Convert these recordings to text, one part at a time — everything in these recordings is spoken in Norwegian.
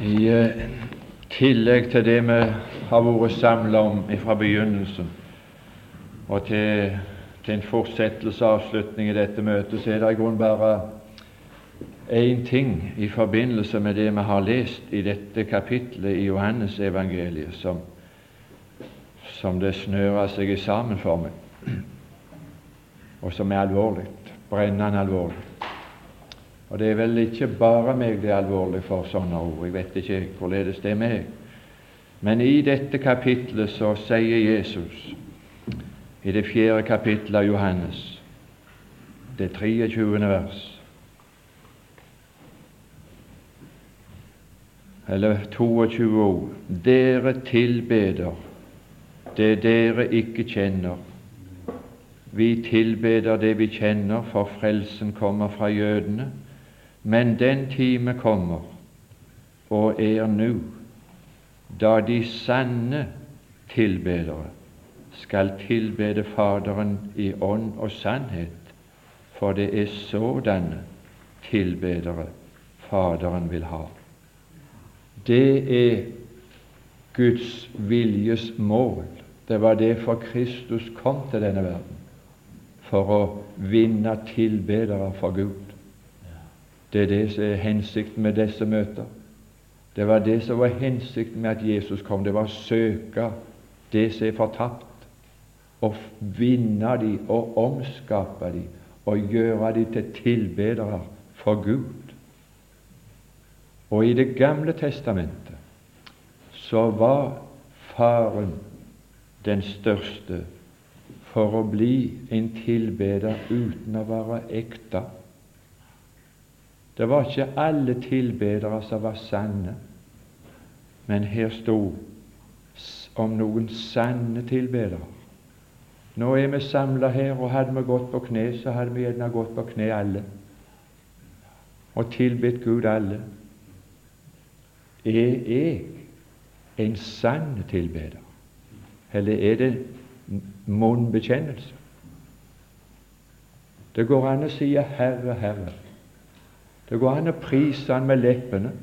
I tillegg til det vi har vært samlet om fra begynnelsen, og til en fortsettelse og avslutning i dette møtet, så er det i grunnen bare én ting i forbindelse med det vi har lest i dette kapitlet i Johannes evangeliet, som det snører seg sammen for meg, og som er alvorlig, brennende alvorlig. Og det er vel ikke bare meg det er alvorlig for sånne ord, jeg vet ikke hvorledes det er meg. Men i dette kapitlet så sier Jesus, i det 4. kapitlet av Johannes, det 23. vers, eller 22 ord: dere tilbeder det dere ikke kjenner. Vi tilbeder det vi kjenner, for frelsen kommer fra jødene. Men den time kommer, og er nå, da de sanne tilbedere skal tilbede Faderen i ånd og sannhet, for det er sådanne tilbedere Faderen vil ha. Det er Guds viljes mål. Det var derfor Kristus kom til denne verden, for å vinne tilbedere for Gud. Det er det som er hensikten med disse møter. Det var det som var hensikten med at Jesus kom. Det var å søke det som er fortapt, og vinne de, og omskape de, og gjøre de til tilbedere for Gud. Og i Det gamle testamentet så var faren den største for å bli en tilbeder uten å være ekte. Det var ikke alle tilbedere som var sanne, men her stod om noen sanne tilbedere. Nå er vi samlet her, og hadde vi gått på kne, så hadde vi gjerne gått på kne alle, og tilbedt Gud alle. Er jeg en sann tilbeder, eller er det munnbekjennelse? Det går an å si Herre, Herre. Det går an å prise Han med leppene.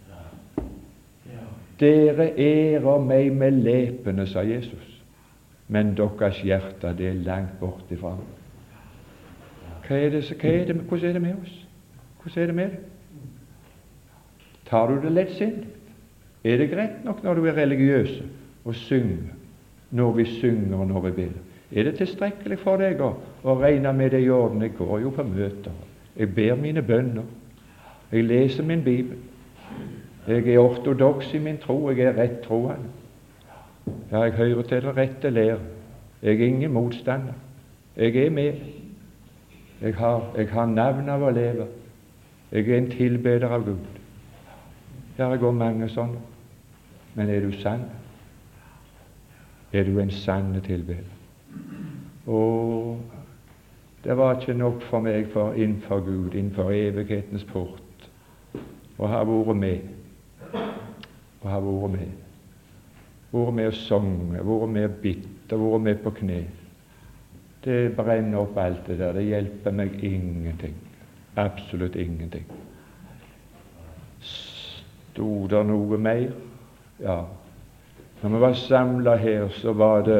Dere ærer meg med leppene, sa Jesus, men deres hjerte, det er langt bort ifra. Hvordan er det med oss? Hvordan er det med det? Tar du det lettsindig? Er det greit nok når du er religiøs og synger, når vi synger og når vi ber? Er det tilstrekkelig for deg å regne med det i orden? Jeg går jo på møter, jeg ber mine bønner, jeg leser min Bibel, jeg er ortodoks i min tro, jeg er rett troende. Ja, jeg hører til det rette lære. Jeg er ingen motstander. Jeg er med. Jeg har navn av å leve. Jeg er en tilbeder av Gud. Ja, det går mange sånne. Men er du sann? Er du en sann tilbeder? Og det var ikke nok for meg innenfor Gud, innenfor evighetens port, å ha vært med, vært med å synge, vært med å bitte, vært med på kne. Det brenner opp alt det der. Det hjelper meg ingenting. Absolutt ingenting. Stod det noe mer? Ja. Når vi var samlet her, så var det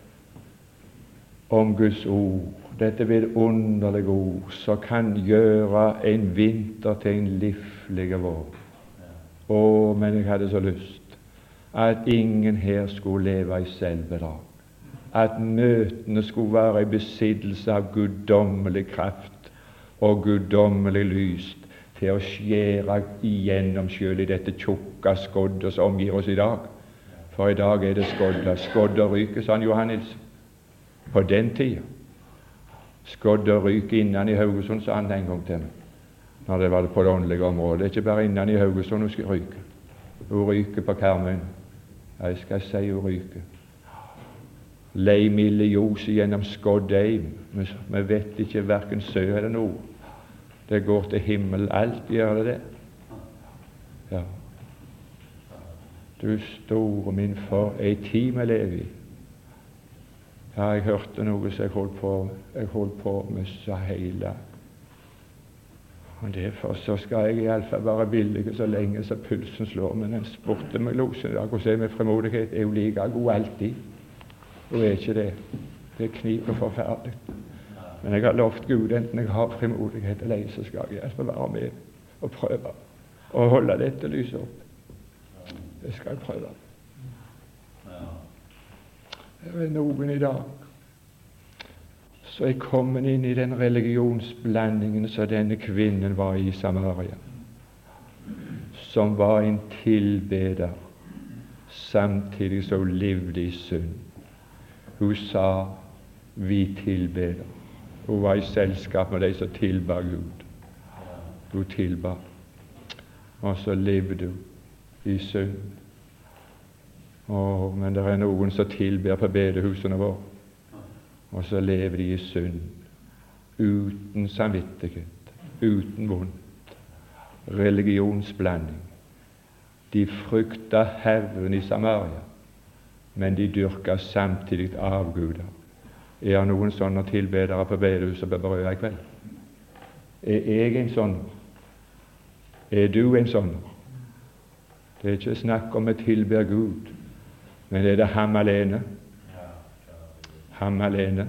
om Guds ord, dette vidunderlige ord, som kan gjøre en vinter til en livlig vår. Men jeg hadde så lyst at ingen her skulle leve i selvbedrag, at møtene skulle være i besittelse av guddommelig kraft og guddommelig lys til å skjære igjennom selv i dette tjukke skoddet som omgir oss i dag. For i dag er det skoddet ryker, sa Johannes. På den tida skoddet ryker innan i Haugesund, sa han en gang til meg, når det var på det åndelige området. Det er ikke bare innan i Haugesund hun skal ryke. Hun ryker på Karmøy. Jeg skal si hun ryker. Leimilde ljos gjennom Skoddheim. Vi vet ikke hverken sø eller nord. Det går til himmel, alt gjør det. Ja. Du store min, for ei tid vi lever i. Ja, jeg hørte noe som jeg holdt på med så hele. Og derfor så skal jeg iallfall være villig så lenge så pulsen slår. Men den spurte meg losen i dag hvordan er med frimodighet. Er jo like god alltid. Hun er ikke det. Det kniper forferdelig. Men jeg har lovt Gud, enten jeg har frimodighet eller ei, så skal jeg iallfall være med og prøve å holde dette lyset opp. Det skal jeg prøve. Det er noen i dag så er kommet inn i den religionsblandingen som denne kvinnen var i Samaria, som var en tilbeder samtidig som hun levde i synd. Hun sa 'vi tilbeder'. Hun var i selskap med de som tilba Gud. Hun tilba, og så levde hun i synd. Men det er noen som tilber på bedehusene våre, og så lever de i synd, uten samvittighet, uten vondt. Religionsblanding. De frykta Herren i Samaria, men de dyrka samtidig avguder. Er det noen sånne tilbedere på bedehuset på Brøya i kveld? Er jeg en sånn? Er du en sånn? Det er ikke snakk om å tilbe Gud, men er det ham alene? Ham alene.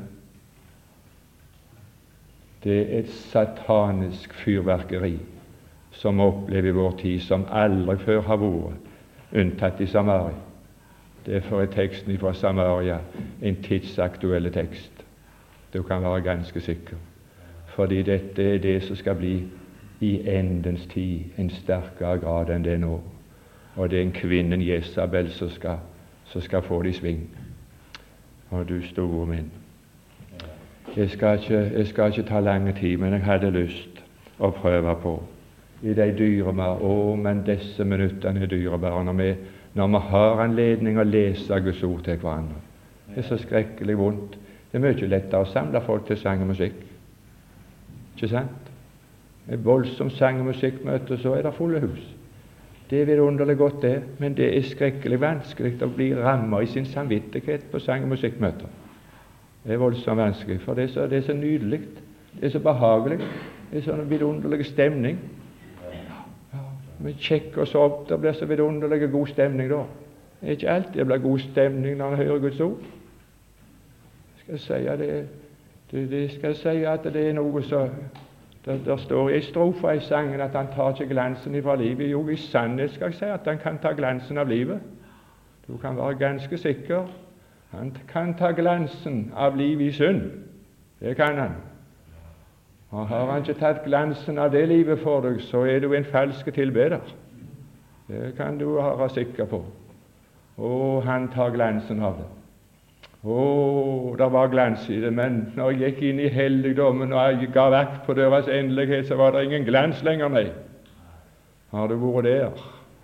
Det er et satanisk fyrverkeri som vi opplever i vår tid, som aldri før har vært, unntatt i Samaria. Derfor er teksten fra Samaria en tidsaktuell tekst. Du kan være ganske sikker, fordi dette er det som skal bli i endens tid en sterkere grad enn det nå. Og det er en kvinnen Jesabel som skal få det i sving. Og du store min, jeg skal ikke ta lange tid, men jeg hadde lyst å prøve på i de dyrebare. Men disse minuttene er dyrebare når vi har anledning å lese Guds ord til hverandre. Det er så skrekkelig vondt. Det er mye lettere å samle folk til sang og musikk, ikke sant? Et voldsomt sang- og musikkmøte, så er det fulle hus. Det er vidunderlig godt, det, men det er skrekkelig vanskelig å bli rammet i sin samvittighet på sang- og musikkmøter. Det er voldsomt vanskelig, for det er så nydelig, det er så behagelig, det er sånn vidunderlig stemning. Vi kjekker oss opp, det blir så vidunderlig god stemning da. Det er ikke alltid det blir god stemning når man hører Guds ord. Jeg skal si at det er noe så der står i strofa i sangen at han tar ikke glansen ifra livet. Jo, i sannhet skal jeg si at han kan ta glansen av livet. Du kan være ganske sikker. Han kan ta glansen av livet i synd. Det kan han. Og har han ikke tatt glansen av det livet for deg, så er du en falsk tilbeder. Det kan du være sikker på. Han tar glansen av det. Det var glans i det, men når jeg gikk inn i helligdommen og jeg ga vakt på deres endelighet, så var det ingen glans lenger, nei. Har du vært der?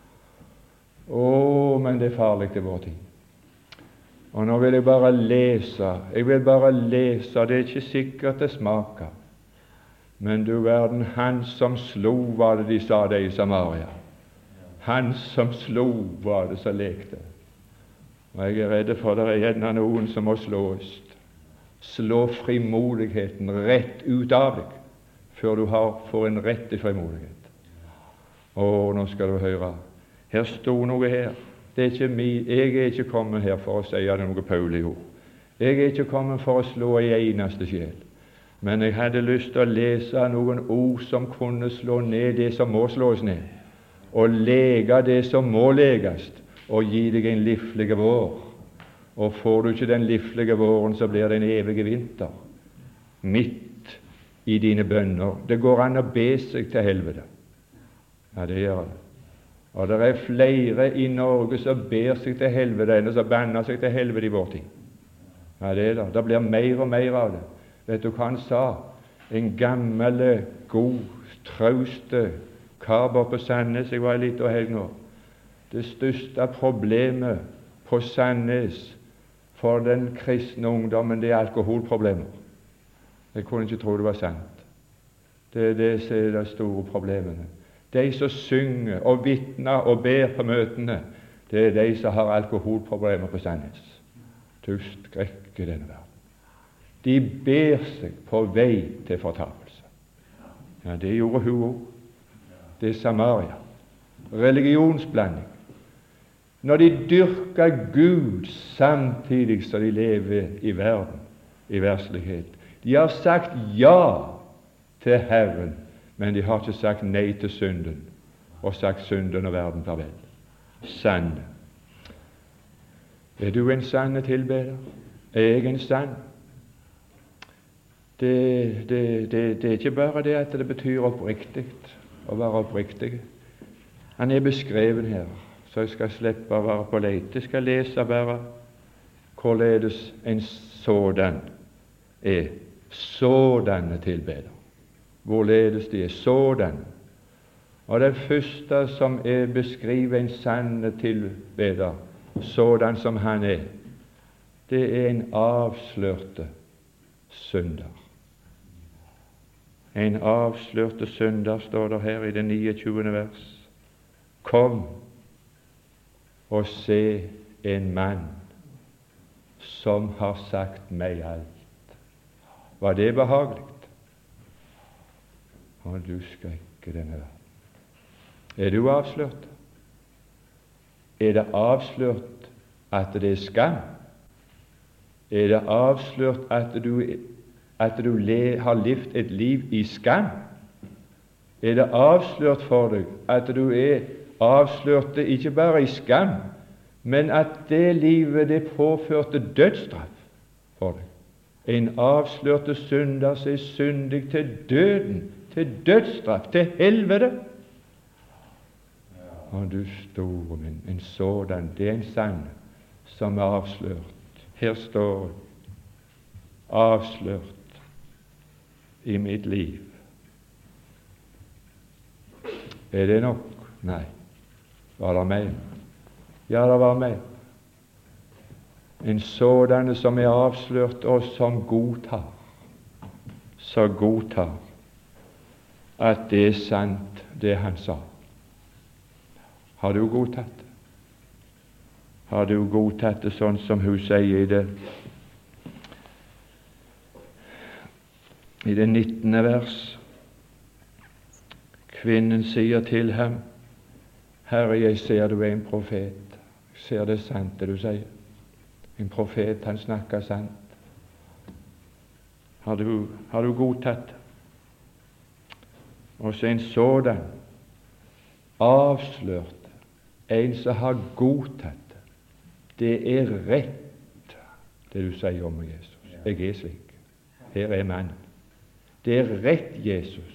Men det er farlig til vår tid. Og nå vil jeg bare lese. Det er ikke sikkert det smaker. Men du verden, han som slo, var det de sa det i Samaria. Han som slo, var det som lekte. Og jeg er redd for det er gjerne noen som må slå frimodigheten rett ut av deg, før du får en rett til frimodighet. Nå skal du høre. Her sto noe her. Jeg er ikke kommet her for å si noe Paul i ord. Jeg er ikke kommet for å slå i eneste sjel. Men jeg hadde lyst til å lese noen ord som kunne slå ned det som må slås ned, og lege det som må leges, og gi deg en livlig vår. Og får du ikke den livlige våren, så blir det en evig vinter midt i dine bønner. Det går an å be seg til helvete. Ja, det gjør det. Og det er flere i Norge som ber seg til helvete enn som banner seg til helvete i vår tid. Ja, det er det. Det blir mer og mer av det. Vet du hva han sa? En gammel, god, trauste kar på Sandnes. Jeg var litt og helg nå. Det største problemet på Sandnes for den kristne ungdommen, det er alkoholproblemer. Jeg kunne ikke tro det var sant. Det er det som er de store problemene. De som synger og vitner og ber på møtene, det er de som har alkoholproblemer på Sandnes. Du skrekker denne verden. De ber seg på vei til fortapelse. Ja, det gjorde hun også. Det er Samaria. Religionsblanding. Når de dyrker Gud samtidig som de lever i verden, i verslighet. De har sagt ja til Herren, men de har ikke sagt nei til synden, og sagt synden og verden farvel. Sanne. Er du en sanne tilbeder? Er jeg en sann? Det er ikke bare det at det betyr oppriktig, å være oppriktig. Han er beskreven her, så jeg skal slippe å være på leit. Jeg skal lese bare hvorledes en sådan er. Sådanne tilbeder. Hvorledes de er sådan. Og det første som er beskriver en sanne tilbeder, sådan som han er, det er en avslørte synder. En avslørte synder, står det her i det 29. vers. Kom og se en mann som har sagt meg alt. Var det behagelig? Og du skal ikke denne verden. Er du avslørt? Er det avslørt at det er skam? Er det avslørt at du har levd et liv i skam? Er det avslørt for deg at du er avslørt ikke bare i skam, men at det livet det påførte dødsstraff for deg? En avslørte synder som er syndig til døden, til dødsstraff, til helvete. Og du store min, en sådan, det er en sann som er avslørt. Her står avslørt i mitt liv. Er det nok? Nei. Var det mer? Ja, det var mer. En sådan som er avslørt, og som godtar, så godtar at det er sant, det han sa. Har du godtatt det? Har du godtatt det sånn som hun sier i det 19. vers? Kvinnen sier til ham, Herre, jeg ser du er en profet. Jeg ser det sant det du sier. En profet, han snakker sant. Har du godtatt det? Og så en sådan avslørt, en som har godtatt det. Det er rett, det du sier om Jesus. Jeg er slik. Her er mannen. Det er rett, Jesus.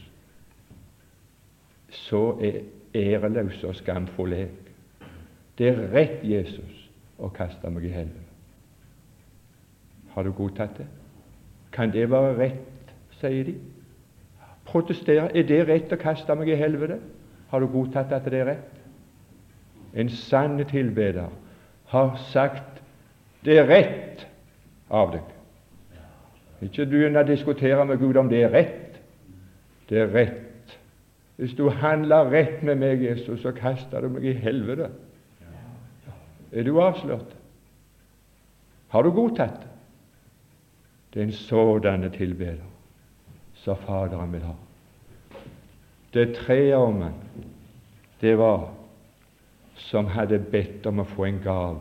Så er æreløs og skamfull jeg. Det er rett, Jesus, å kaste meg i helvete. Har du godtatt det? Kan det være rett, sier de. Protesterer. Er det rett å kaste meg i helvete? Har du godtatt at det er rett? En sann tilbeder har sagt det er rett av deg. Ikke begynne å diskutere med Gud om det er rett. Det er rett. Hvis du handler rett med meg, Jesus, så kaster du meg i helvete. Er du avslørt? Har du godtatt det? Det er en sådan tilbeder som Faderen vil ha. Det tredje om han, det var som hadde bedt om å få en gave.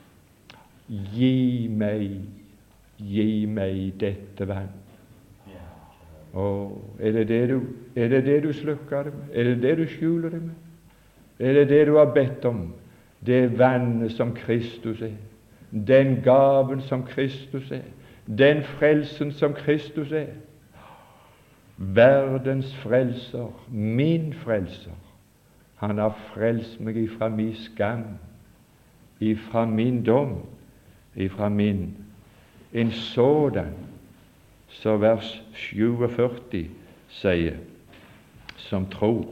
Gi meg dette vann. Er det det du slukker det med? Er det det du skjuler det med? Er det det du har bedt om? Det vannet som Kristus er, den gaven som Kristus er, den frelsen som Kristus er. Verdens frelser, min frelser. Han har frelst meg ifra min skam, ifra min dom, ifra min. En sådan, så vers 47 sier, som tror.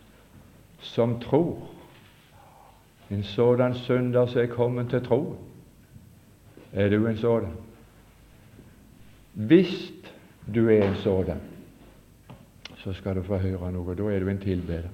En sådan synder som er kommet til tro. Er du en sådan? Hvis du er en sådan, så skal du få høre noe. Da er du en tilbeder.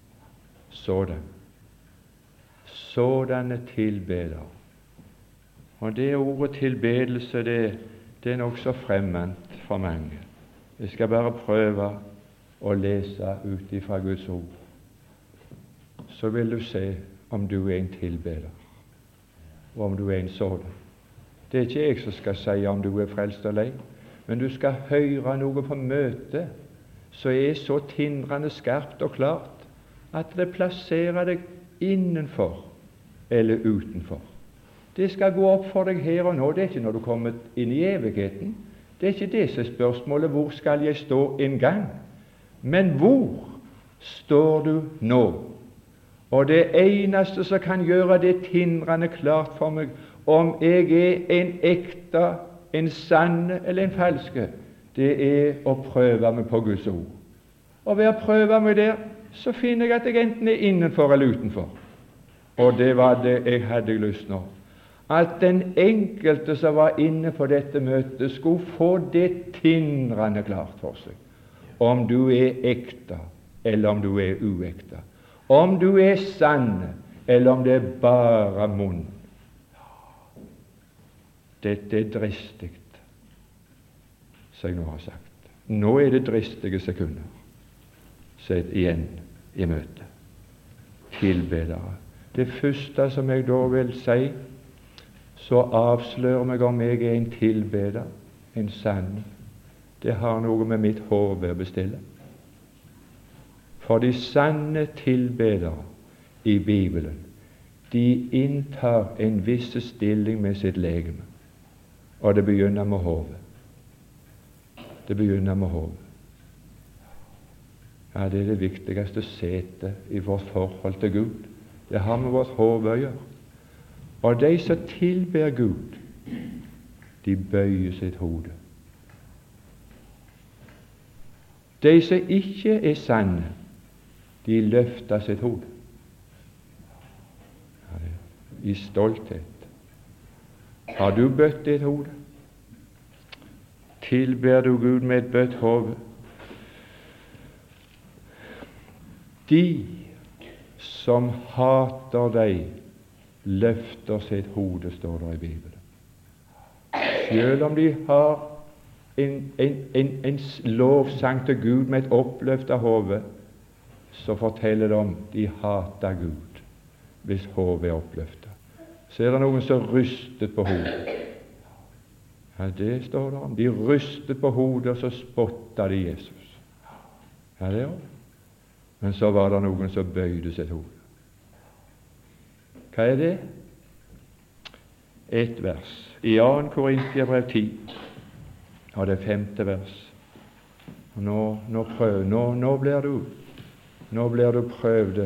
Sådanne tilbeder. Og det ordet tilbedelse, det er nokså fremmed for mange. Jeg skal bare prøve og lese ut ifra Guds ord, så vil du se om du er en tilbeder, og om du er en sådan. Det er ikke jeg som skal si om du er frelst eller ei, men du skal høre noe på møtet som er så tindrende skarpt og klart at det plasserer deg innenfor eller utenfor. Det skal gå opp for deg her og nå. Det er ikke når du kommer inn i evigheten. Det er ikke det som er spørsmålet, hvor skal jeg stå en gang? Men hvor står du nå? Og det eneste som kan gjøre det tindrende klart for meg om jeg er en ekte, en sanne eller en falske, det er å prøve meg på Guds ord. Og ved å prøve meg der, så finner jeg at jeg enten er innenfor eller utenfor. Og det var det jeg hadde lyst nå. At den enkelte som var inne på dette møtet, skulle få det tindrende klart for seg. Om du er ekte, eller om du er uekte. Om du er sann, eller om det er bare munn. Dette er dristig, som jeg nå har sagt. Nå er det dristige sekunder, sett igjen i møtet. Tilbedere. Det første som jeg da vil si, så avslører meg om jeg er en tilbeder, en sann. Det har noe med mitt hode å bestille. For de sanne tilbedere i Bibelen, de inntar en viss stilling med sitt legeme. Og det begynner med hodet. Det begynner med hodet. Ja, det er det viktigste setet i vårt forhold til Gud. Det har med vårt hode å gjøre. Og de som tilber Gud, de bøyer sitt hode. De som ikke er sanne, de løfter sitt hode. Ja, i stolthet. Har du bøtt ditt hode? Tilber du Gud med et bøtt hode? De som hater deg, løfter sitt hode, står det i Bibelen. Selv om de har en lovsang til Gud med et oppløftet hode, så forteller de om de hater Gud hvis hodet er oppløftet. Så er det noen som rystet på hodet. Ja, det står det om. De rystet på hodet, og så spottet de Jesus. Ja, det også. Men så var det noen som bøyde sitt hode. Hva er det? Et vers i 2. Korintiabrev 10, og det 5. vers. Nå blir du prøvd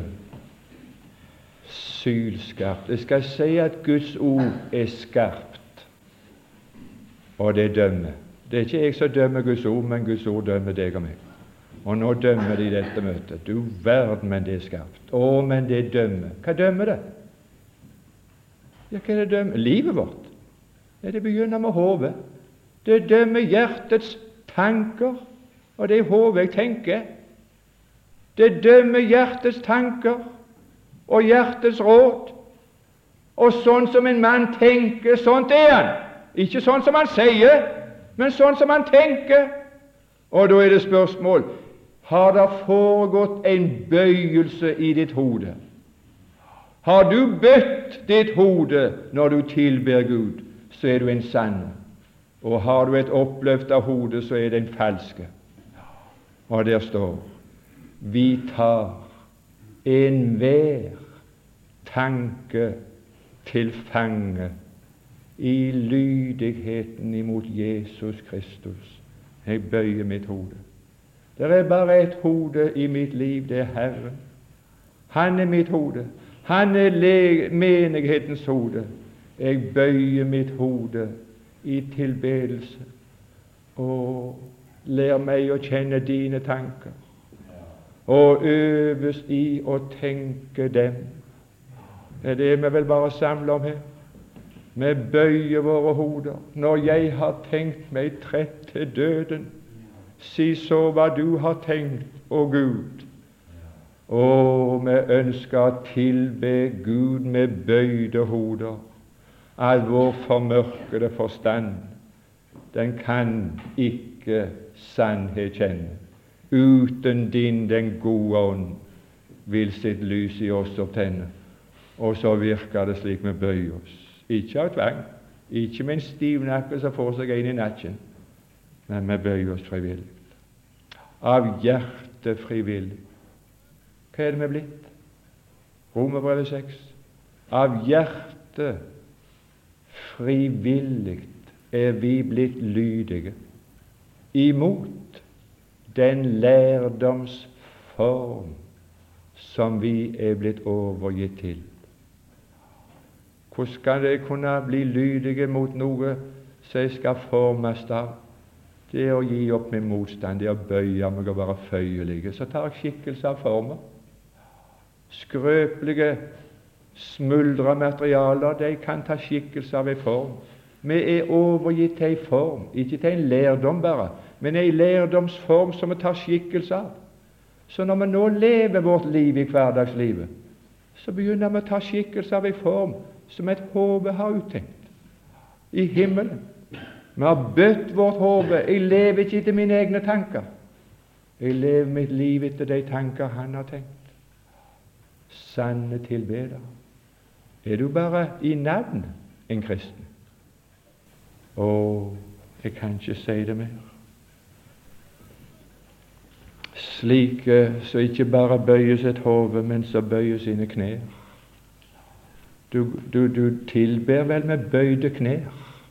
sylskarpt. Jeg skal si at Guds ord er skarpt, og det dømmer. Det er ikke jeg som dømmer Guds ord, men Guds ord dømmer deg og meg. Og nå dømmer de dette møtet. Du verden, men det er skarpt. Å, men det dømmer. Hva dømmer det? Ja, hva er det dømmer? Livet vårt. Ja, det begynner med hodet. Det dømmer hjertets tanker, og det er hodet jeg tenker. Det dømmer hjertets tanker og hjertets råd. Og sånn som en mann tenker, sånt er han. Ikke sånn som han sier, men sånn som han tenker. Og da er det spørsmål: har det foregått en bøyelse i ditt hode? Har du bøtt ditt hode når du tilber Gud, så er du en sann. Og har du et oppløftet hode, så er det en falske. Og der står: vi tar enhver tanke til fange i lydigheten imot Jesus Kristus. Jeg bøyer mitt hode. Det er bare et hode i mitt liv, det er Herren. Han er mitt hode. Han er menighetens hode. Jeg bøyer mitt hode i tilbedelse. Og lær meg å kjenne dine tanker, og øves i å tenke dem. Det er det vi vil bare samle om her. Vi bøyer våre hoder. Når jeg har tenkt meg trett til døden, si så hva du har tenkt, å Gud. Og vi ønsker å tilbe Gud med bøyde hoder. All vår formørkede forstand, den kan ikke sannhet kjenne. uten din, den gode ånd, vil sitt lys i oss opptenne. Og så virker det slik vi bøyer oss. Ikke av tvang, ikke med en stiv nakke som får seg inn i nakken, men vi bøyer oss frivillig. Av hjertet frivillig. Hva er det vi blitt? Romerbrevet 6. Av hjertet frivillig er vi blitt lydige imot den lærdomsform som vi er blitt overgitt til. Hvordan skal jeg kunne bli lydige mot noe som jeg skal formes av? Det er å gi opp min motstand, det er å bøye meg og være føyelige. Så tar jeg skikkelse av former. Skrøpelige, smuldra materialer, de kan ta skikkelse av en form. Vi er overgitt til en form, ikke til en lærdom bare, men en lærdomsform som vi tar skikkelse av. Så når vi nå lever vårt liv i hverdagslivet, så begynner vi å ta skikkelse av en form som et hode har uttenkt i himmelen. Vi har bøtt vårt hode. Jeg lever ikke etter mine egne tanker. Jeg lever mitt liv etter de tanker Han har tenkt. Sanne tilbeder. Er du bare i navn en kristen? Å, jeg kan ikke si det mer. Slike som ikke bare bøyer sitt hode, men som bøyer sine knær. Du tilber vel med bøyde knær?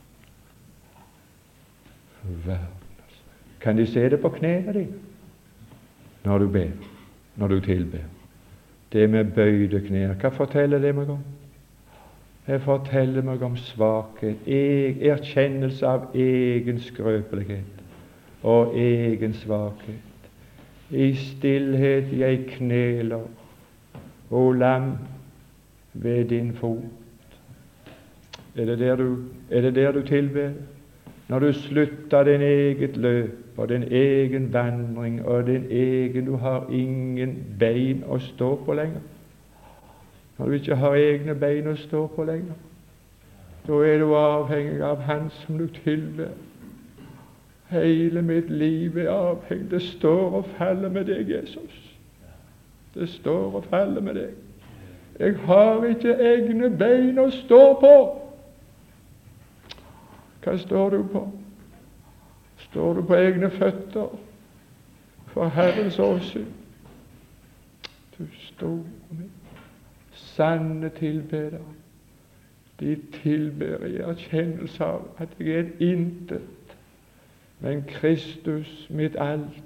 Kan de se det på knærne dine når du ber, når du tilber? Det med bøyde knær, hva forteller det meg om? Det forteller meg om svakhet, erkjennelse av egen skrøpelighet og egen svakhet. I stillhet jeg kneler, o lam, ved din fot. Er det der du tilber? Når du slutter din eget løp og din egen vandring og din egen, du har ingen bein å stå på lenger. Når du ikke har egne bein å stå på lenger, da er du avhengig av Han som du tilber. Hele mitt liv er avhengig. Det står og faller med deg, Jesus. Det står og faller med deg. Jeg har ikke egne bein å stå på. Hva står du på? Står du på egne føtter for Herrens åsyn? Du store min, sanne tilbeder. De tilber i erkjennelse av at jeg er et intet, men Kristus mitt alt.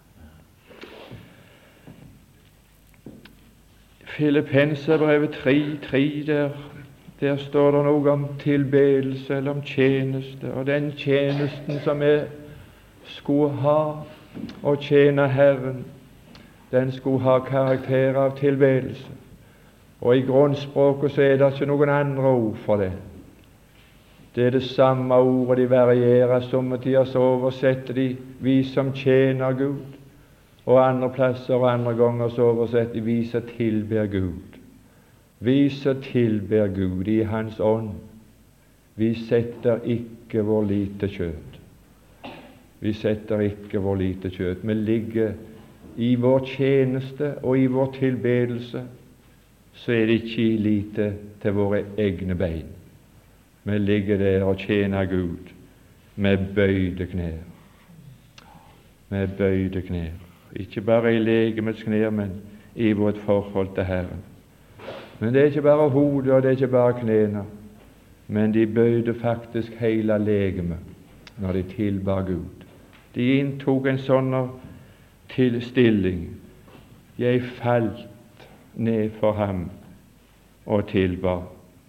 Filippenserbrevet 3:3, der står det noe om tilbedelse eller om tjeneste, og den tjenesten som vi skulle ha å tjene Herren, den skulle ha karakter av tilbedelse. Og i grunnspråket så er det ikke noen andre ord for det. Det er det samme ordet, de varierer. Somme tider så oversetter de 'vi som tjener Gud', og andre plasser og andre ganger så oversetter de 'vi som tilber Gud'. Vi som tilber Gud i Hans ånd, vi setter ikke vår lit til kjøtt. Vi setter ikke vår lit til kjøtt. Vi ligger i vår tjeneste og i vår tilbedelse, så er det ikke lite til våre egne bein. Vi ligger der og tjener Gud med bøyde knær. Med bøyde knær. Ikke bare i legemets knær, men i vårt forhold til Herren. Men det er ikke bare hodet, og det er ikke bare knærne, men de bøyde faktisk hele legemet når de tilbar Gud. De inntok en sånn stilling. Jeg falt ned for ham og tilbar.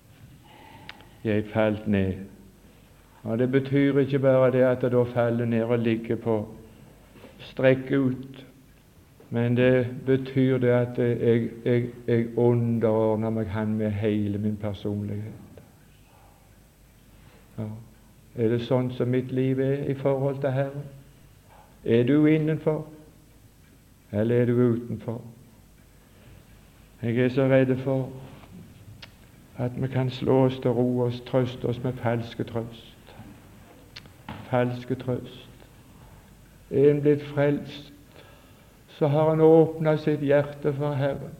Jeg falt ned. Og det betyr ikke bare det at det da faller ned og ligger på strekk ut, men det betyr det at jeg underordner meg Han med hele min personlighet. Ja. Er det sånn som mitt liv er i forhold til Herren? Er du innenfor, eller er du utenfor? Jeg er så redd for at vi kan slå oss til ro og trøste oss med falske trøst. Falske trøst. Er en blitt frelst, så har han åpnet sitt hjerte for Herren,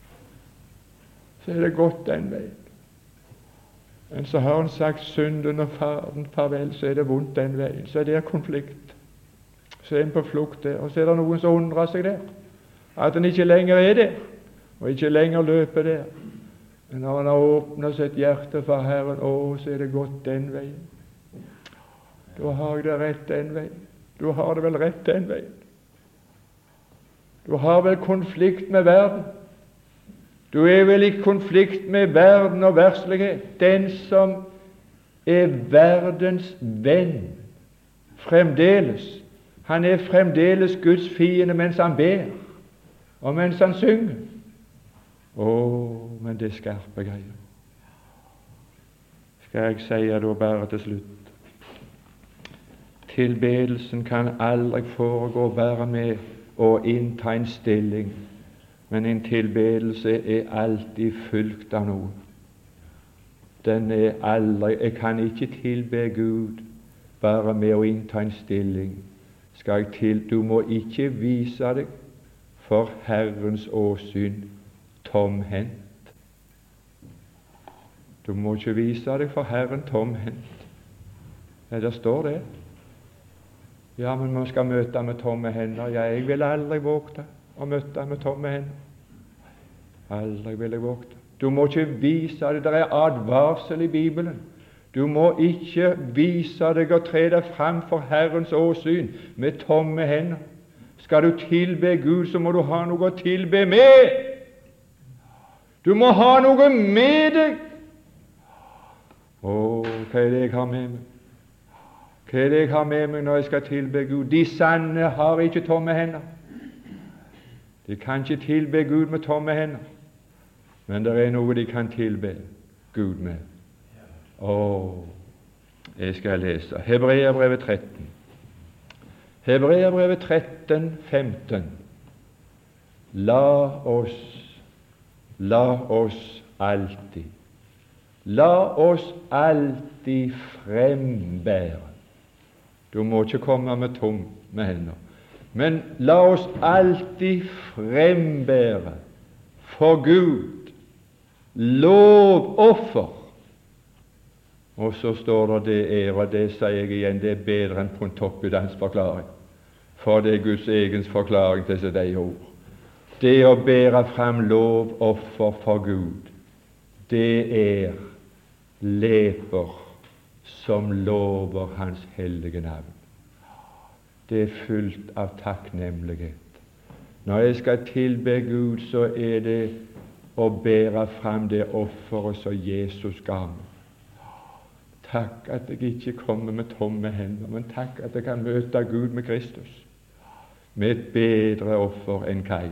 så er det godt den veien. Men så har han sagt synden og faren farvel, så er det vondt den veien. Så er det konflikt. Så er han på flukt der, og så er det noen som undrer seg der, at han ikke lenger er der, og ikke lenger løper der. Men når han har åpnet sitt hjerte for Herren, så er det godt den veien. Da har jeg det rett den veien. Du har det vel rett den veien. Du har vel konflikt med verden. Du er vel i konflikt med verden og verslighet. Den som er verdens venn fremdeles, han er fremdeles Guds fiende mens han ber, og mens han synger. Men det er skarpe greier. Skal jeg si da bare til slutt, tilbedelsen kan aldri foregå bare med å innta en stilling, men en tilbedelse er alltid fulgt av noe. Den er aldri, jeg kan ikke tilbe Gud bare med å innta en stilling. Du må ikke vise deg for Herrens åsyn tomhendt. Du må ikke vise deg for Herren tomhendt. Ja, der står det. Ja, men man skal møte med tomme hender. Ja, jeg vil aldri våge å møte med tomme hender. Aldri vil jeg våge. Du må ikke vise deg. Det er advarsel i Bibelen. Du må ikke vise deg og tre deg fram for Herrens åsyn med tomme hender. Skal du tilbe Gud, så må du ha noe å tilbe med. Du må ha noe med deg. Hva er det jeg har med meg? Hva er det jeg har med meg når jeg skal tilbe Gud? De sanne har ikke tomme hender. De kan ikke tilbe Gud med tomme hender. Men det er noe de kan tilbe Gud med. Jeg skal lese Hebreerbrevet 13. Hebreerbrevet 13, 15. La oss alltid frembære. Du må ikke komme med tomme hender, men la oss alltid frembære for Gud lovoffer. Og så står det og det sier jeg igjen, det er bedre enn Pontoppidans forklaring, for det er Guds egens forklaring til sine ord. Det å bære fram lovoffer for Gud, det er leper som lover Hans hellige navn. Det er fullt av takknemlighet. Når jeg skal tilbe Gud, så er det å bære fram det offeret som Jesus ga meg. Takk at jeg ikke kommer med tomme hender, men takk at jeg kan møte Gud med Kristus, med et bedre offer enn Kain.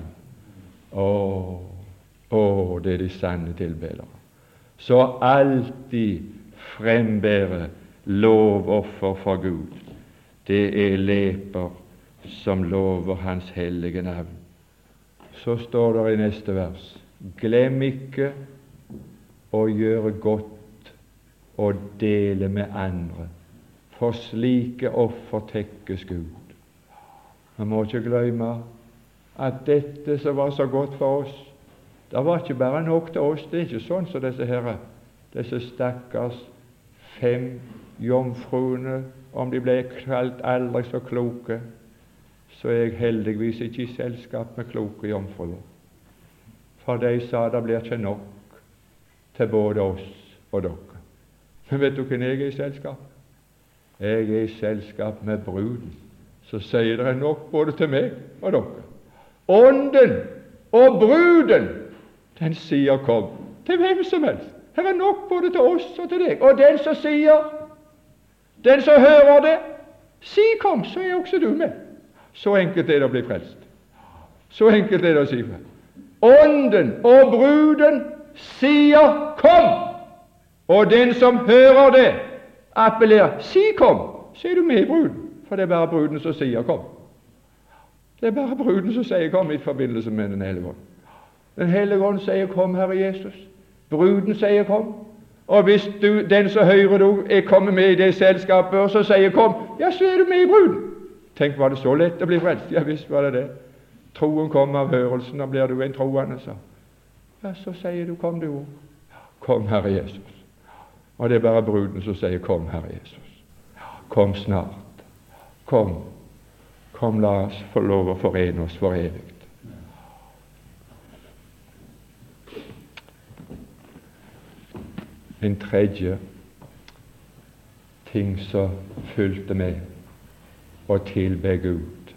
Det er de sanne tilbedere. Så alltid frembære lovoffer for Gud. Det er leper som lover Hans hellige navn. Så står det i neste vers: glem ikke å gjøre godt og dele med andre, for slike offer tekkes Gud. Man må ikke glemme at dette som var så godt for oss, det var ikke bare nok til oss. Det er ikke sånn som disse stakkars 5 jomfruene, om de ble kalt aldri så kloke, så er jeg heldigvis ikke i selskap med kloke jomfruer, for de sa det blir ikke nok til både oss og dere. Men vet du hvem jeg er i selskap? Jeg er i selskap med bruden, så sier det nok både til meg og dere. Ånden og bruden, den sier kom til hvem som helst. Her er nok både til oss og til deg. Og den som sier, den som hører det, si kom, så er også du med. Så enkelt er det å bli frelst. Så enkelt er det å si fra. Ånden og bruden sier kom. Og den som hører det, appellerer, si kom, så er du med i bruden. For det er bare bruden som sier kom. Det er bare bruden som sier kom i forbindelse med Den hellige ånd. Den hellige ånd sier kom, Herre Jesus. Bruden sier kom. Og hvis den som hører du er kommet med i det selskapet, og så sier kom, ja, så er du med i bruden. Tenk, var det så lett å bli frelst? Ja, visst var det det. Troen kommer av hørelsen, da blir du en troende, så. Ja, så sier du, kom du ord. Kom, Herre Jesus. Og det er bare bruden som sier, kom, Herre Jesus. Kom snart. Kom. Kom, la oss få lov å forene oss for evigt. En tredje ting som fulgte med å tilbe Gud.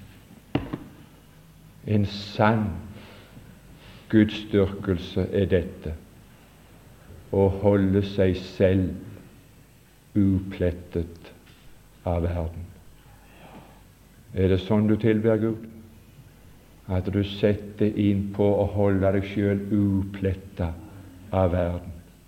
En sann gudsdyrkelse er dette, å holde seg selv uplettet av verden. Er det sånn du tilber Gud? At du setter inn på å holde deg selv uplettet av verden?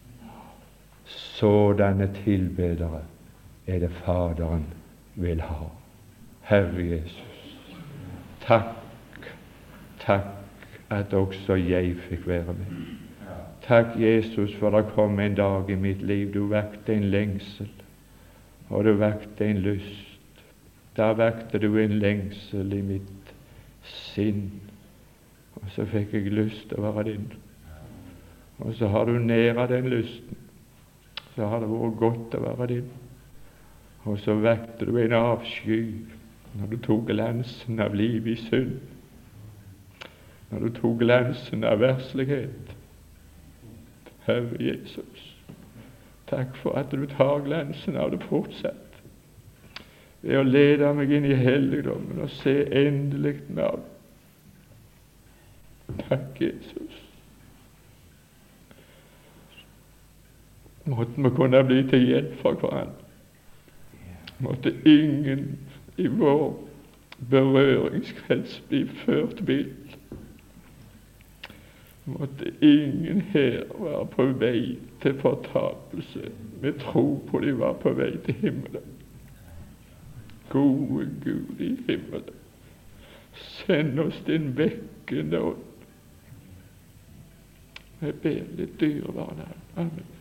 Sådanne tilbedere er det Faderen vil ha. Herre Jesus, takk, takk at også jeg fikk være med. Takk, Jesus, for det kom en dag i mitt liv du vakte en lengsel, og du vakte en lyst. Da vakte du en lengsel i mitt sinn, og så fikk jeg lyst til å være din. Og så har du næret den lysten, så har det vært godt å være din. Og så vakte du en avsky når du tok glansen av liv i synd, når du tok glansen av verslighet. Herre Jesus, takk for at du tar glansen av det fortsatt, ved å lede meg inn i helligdommen og se endelig navn. Takk, Jesus. Måtte vi kunne bli til hjelp for hverandre. Måtte ingen i vår berøringskrets bli ført vill. Måtte ingen her være på vei til fortapelse med tro på de var på vei til himmelen. Gode Gud i himmelen, send oss din vekkende ånd. Jeg ber ditt dyrebare navn. Amen.